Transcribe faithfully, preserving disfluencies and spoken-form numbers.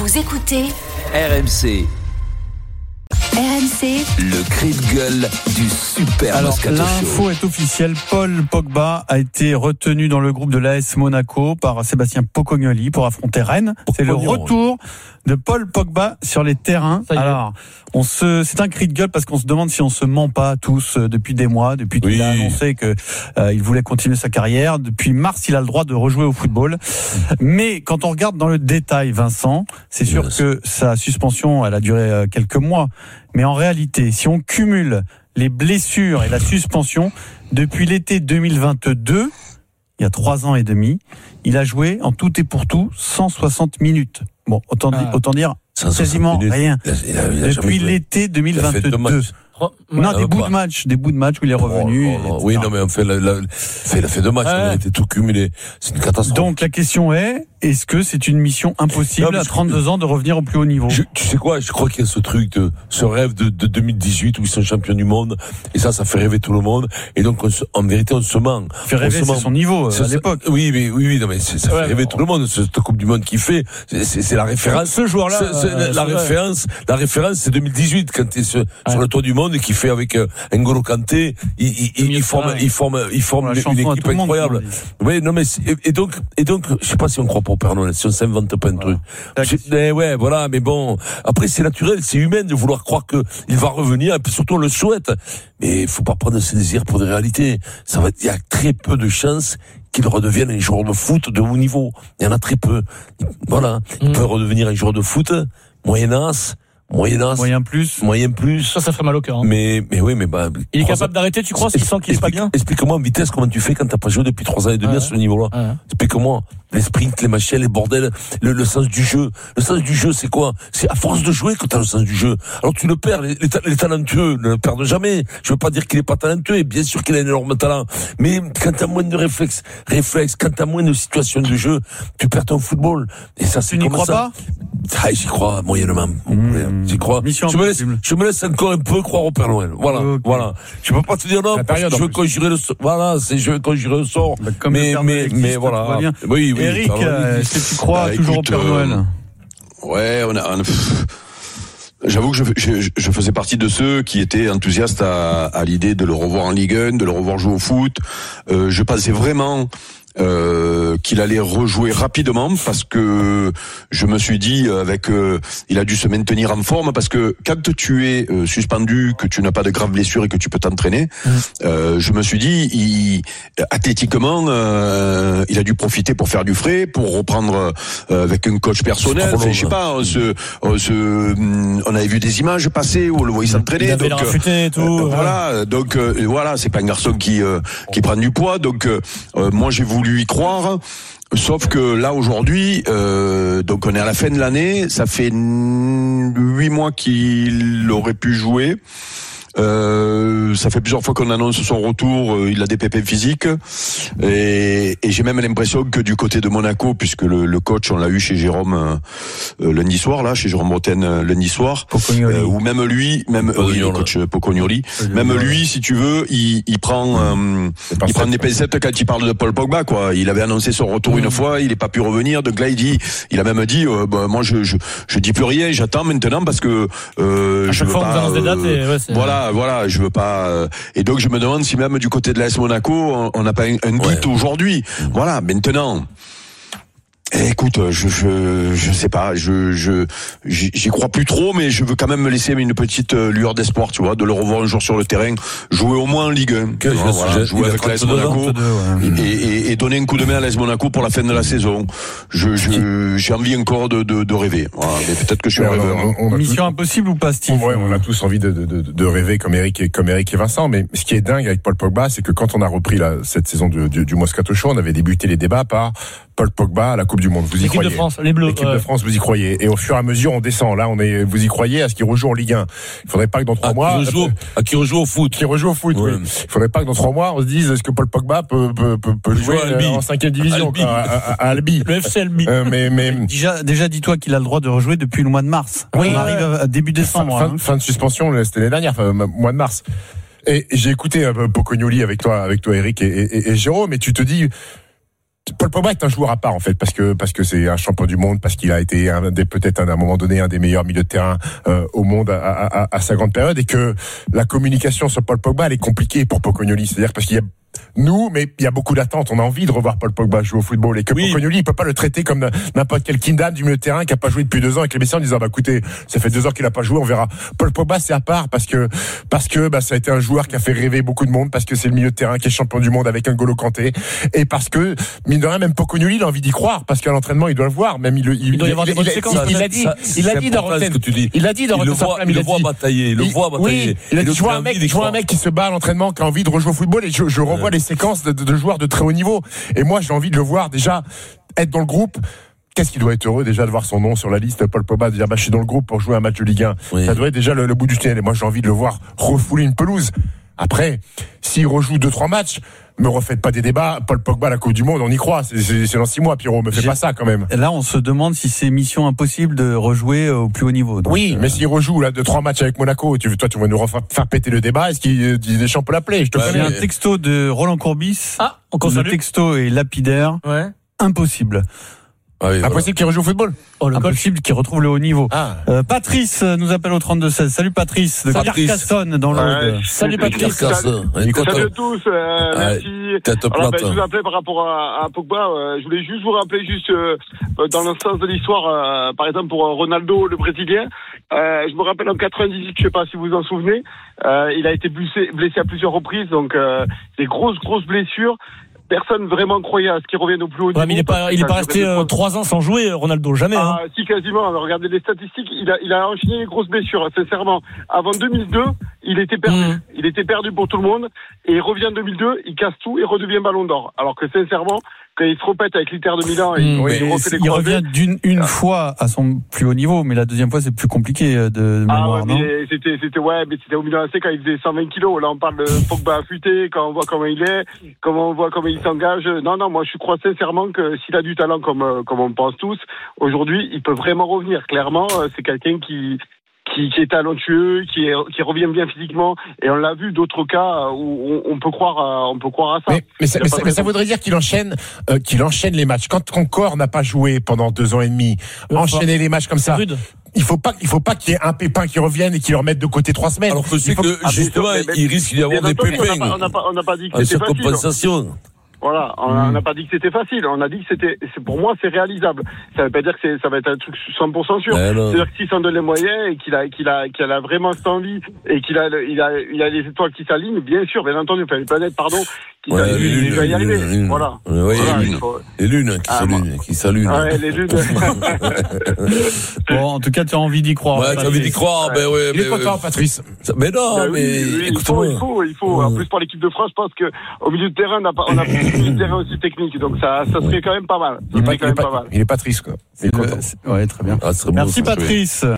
Vous écoutez R M C. R M C, Le cri de gueule du super Alors, Moscato l'info Show. est officielle. Paul Pogba a été retenu dans le groupe de l'A S Monaco par Sébastien Pocognoli pour affronter Rennes. C'est le retour de Paul Pogba sur les terrains. Alors, on se, c'est un cri de gueule parce qu'on se demande si on se ment pas tous euh, depuis des mois, depuis qu'il Oui. a annoncé que euh, il voulait continuer sa carrière. Depuis mars, il a le droit de rejouer au football. Mais quand on regarde dans le détail, Vincent, c'est sûr Yes. que sa suspension, elle a duré euh, quelques mois. Mais en réalité, si on cumule les blessures et la suspension, depuis l'été deux mille vingt-deux, il y a trois ans et demi, il a joué en tout et pour tout cent soixante minutes. Bon, autant, Ah. di- autant dire cent soixante quasiment minutes. rien. Il a- il a- il a jamais Depuis joué. l'été deux mille Il a fait deux vingt-deux. matchs. Non, Ouais, des ouais, bouts pas. de match, des bouts de match où il est revenu. Oh, oh, oh. et Oui, cetera. non, mais on fait, la, la, fait, il a fait deux matchs, Ouais. on a été tout cumulé. C'est une catastrophe. Donc la question est, est-ce que c'est une mission impossible Non, mais à je- trente-deux ans de revenir au plus haut niveau? Je- tu sais quoi, je crois qu'il y a ce truc de, ce rêve de, de deux mille dix-huit où ils sont champions du monde, et ça, ça fait rêver tout le monde, et donc, on se- en vérité, on se ment. Fait rêver, On se c'est ment. son niveau euh, C'est à ça- l'époque. Oui, mais, oui, oui, non, mais c'est- ça Ouais, fait rêver bon. tout le monde, ce- cette Coupe du Monde qu'il fait. C'est, c'est, c'est la référence. Ce joueur-là, C'est- c'est euh, la, la c'est vrai. référence, la référence, c'est deux mille dix-huit, quand il est sur, sur le toit du monde et qu'il fait avec euh, N'Golo Kanté, il, il, il, il forme, Ouais. il forme, il forme Pour la une, chanson une à équipe tout le monde, incroyable. comme on dit. Oui, non, mais, c'est- et, et donc, et donc, je sais pas si on croit pas au Père Noël, si on s'invente pas un truc. La Je- mais ouais, voilà, mais bon. Après, c'est naturel, c'est humain de vouloir croire que il va revenir, et puis surtout, on le souhaite. Mais il faut pas prendre ses désirs pour des réalités. Ça va, il y a très peu de chances qu'il redevienne un joueur de foot de haut niveau. Il y en a très peu. Voilà. Il Mm. peut redevenir un joueur de foot, moyen-as, moyen-as, Moyen plus. moyen plus. Ça, ça fait mal au cœur. hein. Mais, mais oui, mais bah. Il est trois capable ans- d'arrêter, tu crois, s'il sent qu'il est pas Explique- bien? Explique-moi en vitesse comment tu fais quand t'as pas joué depuis trois ans et demi Ouais. à ce niveau-là. Ouais. Explique-moi. Les sprints, les machines, les bordels, le, le sens du jeu. Le sens du jeu, c'est quoi? C'est à force de jouer que t'as le sens du jeu. Alors tu le perds. Les, les, ta- les talentueux ne le perdent jamais. Je veux pas dire qu'il est pas talentueux, et bien sûr qu'il a un énorme talent. Mais quand t'as moins de réflexes, réflexes, quand t'as moins de situations de jeu, tu perds ton football. Et ça, c'est Tu n'y comme crois ça. pas? Ah, j'y crois, moyennement. Mmh. J'y crois. Mission je me laisse, impossible. je me laisse encore un peu croire au Père Noël. Voilà, Ok. voilà. Je peux pas te dire non, La parce période, que je en veux plus. conjurer le sort. Voilà, c'est, je veux conjurer le sort. Bah, comme le mais, Père mais, Noël mais existe, voilà. tout va bien. Oui, oui. Eric, Père Noël euh, existe. est-ce que tu crois Bah, toujours écoute, au Père euh, Noël? Ouais, on a. on a- pff, J'avoue que je, je, je faisais partie de ceux qui étaient enthousiastes à, à l'idée de le revoir en Ligue un, de le revoir jouer au foot. Euh, je pensais vraiment euh, qu'il allait rejouer rapidement parce que je me suis dit avec euh, il a dû se maintenir en forme parce que quand tu es euh, suspendu, que tu n'as pas de graves blessures et que tu peux t'entraîner, Mmh. euh, je me suis dit il, athlétiquement euh, il a dû profiter pour faire du frais, pour reprendre euh, avec un coach personnel. C'est trop Enfin, long, je sais hein. pas, on se, on se, on avait vu des images passer où on le voyait s'entraîner. Il avait donc, l'air euh, affûté et tout. euh, ouais. voilà, donc euh, voilà, c'est pas un garçon qui euh, qui prend du poids, donc euh, euh, moi j'ai voulu y croire. Sauf que là aujourd'hui, euh, donc on est à la fin de l'année, ça fait huit mois qu'il aurait pu jouer. Euh, ça fait plusieurs fois qu'on annonce son retour, euh, il a des pépins physiques et, et j'ai même l'impression que du côté de Monaco, puisque le, le coach on l'a eu chez Jérôme euh, lundi soir là, chez Jérôme Bretagne euh, lundi soir, Pocognoli. euh, ou même lui, même euh, oui, le coach euh, Pocognoli, même lui si tu veux, il, il prend, euh, il prend des pincettes quand il parle de Paul Pogba quoi. Il avait annoncé son retour une fois, il est pas pu revenir, donc là il dit, il a même dit, euh, bah, moi je, je je dis plus rien, j'attends maintenant parce que euh, À je chaque veux fois, on vous pas. annonce des dates et, euh, ouais, c'est- voilà, voilà, je veux pas. euh, et donc je me demande si même du côté de l'A S Monaco, on on n'a pas un, un doute aujourd'hui. Voilà, maintenant. Eh, Écoute, je, je, je sais pas, je, je, j'y j'y crois plus trop, mais je veux quand même me laisser une petite euh, lueur d'espoir, tu vois, de le revoir un jour sur le terrain, jouer au moins en Ligue un, Quel tu vois, gosse, voilà, j'ai- jouer il a avec l'A S trente-deux ans, Monaco, trente-deux, ouais. et, et, et donner un coup de main à l'A S Monaco pour la fin de la saison. Je, je, j'ai envie encore de, de, de rêver. Voilà, mais peut-être que je suis un Ouais, rêveur. on- on a Mission impossible ou pas, Steve? Ouais, on a tous envie de, de, de, de rêver comme Eric et comme Eric et Vincent, mais ce qui est dingue avec Paul Pogba, c'est que quand on a repris la, cette saison du, du, du Moscato Show, on avait débuté les débats par Paul Pogba à la Coupe du Monde. Vous y L'équipe croyez? de France, les Bleus. L'équipe ouais. de France, vous y croyez? Et au fur et à mesure, on descend. Là, on est, vous y croyez à ce qu'il rejoue en Ligue un? Il faudrait pas que dans trois À mois, qui rejoue, à qui rejoue au foot. qui rejoue au foot, Ouais. oui. Il faudrait pas que dans trois mois, on se dise, est-ce que Paul Pogba peut, peut, peut, peut jouer à Albi. en cinquième division, Albi. quoi, à, à, à Albi? Le F C Albi. Euh, mais, mais, Déjà, déjà dis-toi qu'il a le droit de rejouer depuis le mois de mars. Oui, On ouais. arrive à début décembre. Fin, hein. fin de suspension, c'était l'année dernière, enfin, mois de mars. Et j'ai écouté euh, Pocognoli avec toi, avec toi, Eric et, et, et Jérôme, et tu te dis, Paul Pogba est un joueur à part en fait parce que parce que c'est un champion du monde, parce qu'il a été un des, peut-être à un moment donné un des meilleurs milieux de terrain euh, au monde à, à, à, à sa grande période, et que la communication sur Paul Pogba elle est compliquée pour Pocognoli, c'est-à-dire parce qu'il y a nous, mais il y a beaucoup d'attentes. On a envie de revoir Paul Pogba jouer au football, et que oui. Pocognoli, il peut pas le traiter comme n'importe quel kindam du milieu de terrain qui a pas joué depuis deux ans avec les Messieurs en disant bah écoutez, ça fait deux ans qu'il a pas joué, on verra. Paul Pogba c'est à part parce que parce que bah ça a été un joueur qui a fait rêver beaucoup de monde, parce que c'est le milieu de terrain qui est champion du monde avec N'Golo Kanté, et parce que mine de rien même Pocognoli il a envie d'y croire parce qu'à l'entraînement il doit le voir, même il il, il doit y avoir il, des bonnes il, séquences. Il l'a dit, il l'a dit dans Rotten. Il l'a dit dans Rotten. Il le voit batailler, il le voit batailler. Il a dit je vois un mec, je vois un mec qui se bat à l'entraînement, qui a envie de rejouer au football, et je, je revois les séquences de, de, de joueurs de très haut niveau. Et moi, j'ai envie de le voir déjà être dans le groupe. Qu'est-ce qu'il doit être heureux déjà de voir son nom sur la liste, Paul Pogba, de dire bah je suis dans le groupe pour jouer un match de Ligue un. Oui. Ça doit être déjà le, le bout du tunnel. Et moi, j'ai envie de le voir refouler une pelouse. Après, s'il rejoue deux trois matchs, me refaites pas des débats. Paul Pogba, la Coupe du Monde, on y croit. C'est, c'est, c'est dans six mois, Pierrot. Me fais J'ai... pas ça quand même. Là, on se demande si c'est mission impossible de rejouer au plus haut niveau. Donc, oui, euh... mais s'il rejoue là deux trois matchs avec Monaco, tu, toi, tu vas nous refaire faire péter le débat. Est-ce qu'il dit des champs peut l'appeler? Je te bah, connais. J'ai un texto de Roland Courbis. Ah, on le texto est lapidaire. Ouais. Impossible. Ah oui, impossible voilà. Qu'il rejoue au football. Oh, le impossible qu'il retrouve le haut niveau. Ah. Euh, Patrice nous appelle au trente-deux seize. Salut Patrice, de Carcassonne dans l'Aude. Ouais, salut Patrice. Salut, salut à tous. Euh, merci. Alors, ben, je vous appelais par rapport à, à Pogba. Euh, je voulais juste vous rappeler juste euh, dans le sens de l'histoire. Euh, par exemple pour Ronaldo, le Brésilien. Euh, je me rappelle en quatre-vingt-dix-huit, je sais pas si vous vous en souvenez. Euh, il a été blessé, blessé à plusieurs reprises, donc euh, des grosses grosses blessures. Personne vraiment croyait à ce qu'il revienne au plus haut niveau. Ouais, mais il est pas, il est pas resté euh, trois ans sans jouer, Ronaldo, jamais. Ah, hein. Si, quasiment. Alors, regardez les statistiques. Il a, il a enchaîné les grosses blessures, sincèrement. Avant deux mille deux, il était perdu. Mmh. Il était perdu pour tout le monde. Et il revient en deux mille deux, il casse tout et redevient Ballon d'Or. Alors que, sincèrement, quand il se repète avec l'Inter de Milan, et mmh, il, refait les il revient d'une une ah. fois à son plus haut niveau, mais la deuxième fois c'est plus compliqué de, de mémoire, ah ouais, non mais c'était, c'était ouais, mais c'était au Milan A C quand il faisait cent vingt kilos. Là, on parle de Pogba affûté, quand on voit comment il est, comment on voit comment il s'engage. Non, non, moi je crois sincèrement que s'il a du talent comme comme on pense tous, aujourd'hui, il peut vraiment revenir. Clairement, c'est quelqu'un qui Qui, qui est talentueux, qui, est, qui revient bien physiquement, et on l'a vu d'autres cas où on, on peut croire, à, on peut croire à ça. Mais, mais, ça, mais, ça, mais ça voudrait dire qu'il enchaîne, euh, qu'il enchaîne les matchs. Quand ton corps n'a pas joué pendant deux ans et demi, ouais, enchaîner les matchs comme ça. Rude. Il faut pas, il faut pas qu'il y ait un pépin qui revienne et qui le remette de côté trois semaines. Alors que c'est faut... que justement, ah, mais, il risque d'y avoir des pépins. On n'a pas, pas, pas dit que c'était facile. Compensation. Voilà, on n'a mmh. pas dit que c'était facile, on a dit que c'était, c'est, pour moi, c'est réalisable. Ça veut pas dire que c'est, ça va être un truc cent pour cent sûr. C'est-à-dire que s'il s'en donne les moyens et qu'il a, qu'il a, qu'il a vraiment cette envie et qu'il a, il a, il a les étoiles qui s'alignent, bien sûr, bien entendu, enfin, les planètes, pardon, qui ouais, s'alignent, il va y arriver. Lune, voilà. Ouais, voilà les, lunes. Faut... les lunes qui ah, s'allument, qui s'allument. Ouais, les lunes. Bon, en tout cas, tu as envie d'y croire. Ouais, tu as envie d'y croire, ben ouais. Il est content, Patrice. Mais non, ben, mais, oui, oui, il faut, il faut, il faut. En plus, pour l'équipe de France, je pense que, au milieu de terrain, on a pas, on a plus de milieu de terrain aussi technique, donc ça, ça serait quand même pas mal. Ça il, est pas, quand il, même pas, pas mal. il est pas triste, quoi. Il est content. Ouais, très bien. Ah, merci, Patrice.